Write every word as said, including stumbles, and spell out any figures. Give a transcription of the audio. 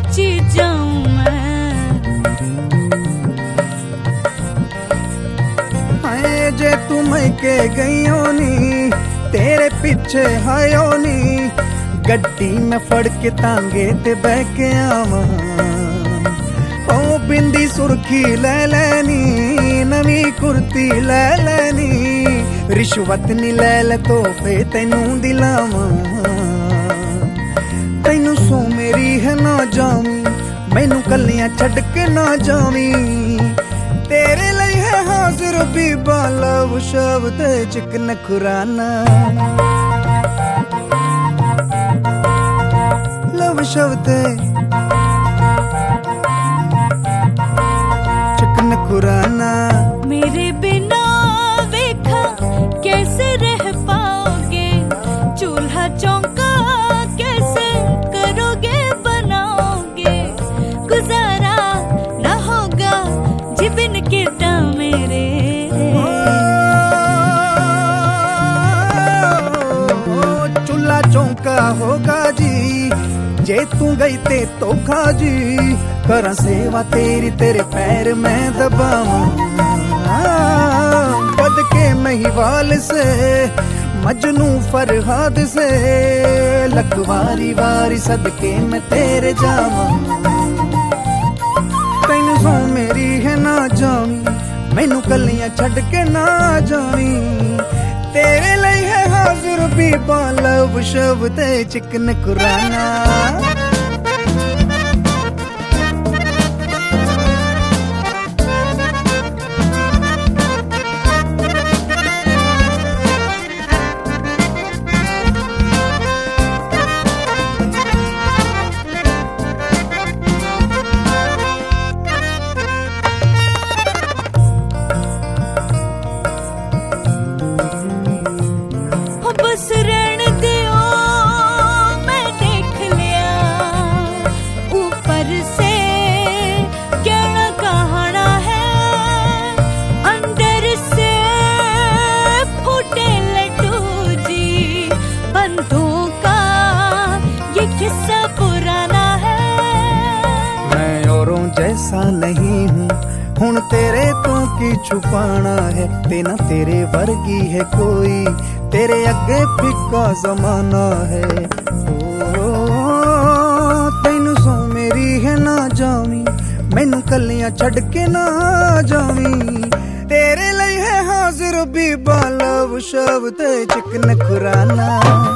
मची जाऊं मैं। हाय जे तू मैके गईयो नी तेरे पीछे हायो नी, गड्डी में फड़ के तांगे ते बह के आवा। ओ बिंदी सुर्खी ले लैनी, नवी कुर्ती ले लैनी, रिश्वत नी ले ले तोहफे तैनू दिलावा। तैनू सो मेरी है ना जावी, मैनू कलियां छड़ के ना जावी। तेरे लिए है हाजिर बीबा लव शब्द चिकन खुराना, लव शब्द चिकन खुराना। मेरे बिना देखा कैसे रह पाओगे, चूल्हा चौका कैसे करोगे बनाओगे, गुजारा ना होगा जी बिन किटा मेरे। चूल्हा चौका होगा जी जे तू गई ते धोखा जी, करा सेवा तेरी तेरे पैर मैं दबाऊं। बद के महिवाल से मजनू फरहाद से, लखवारी वारी सदके मैं तेरे जावा। तैनू सो मेरी है ना जावी, मैनू कलियां छड़ के ना जावी। तेरे लिए है हाजिर बीबा लव शब्द चिकन खुराना। बस रहने दियो मैं देख लिया, ऊपर से कहना कहना है, अंदर से फूटे लड्डू जी। बंधुओं का ये किस्सा पुराना है। मैं औरों जैसा नहीं हूँ, हुण तेरे तो की छुपाना है, तेना तेरे वर्गी है कोई, तेरे अगे फिक्का जमाना है। ओ तैनू सो मेरी है ना जावी, मैनू कलियां छड़ के ना जावी। तेरे लिए है हाजिर बीबा लव शब्द चिकन खुराना।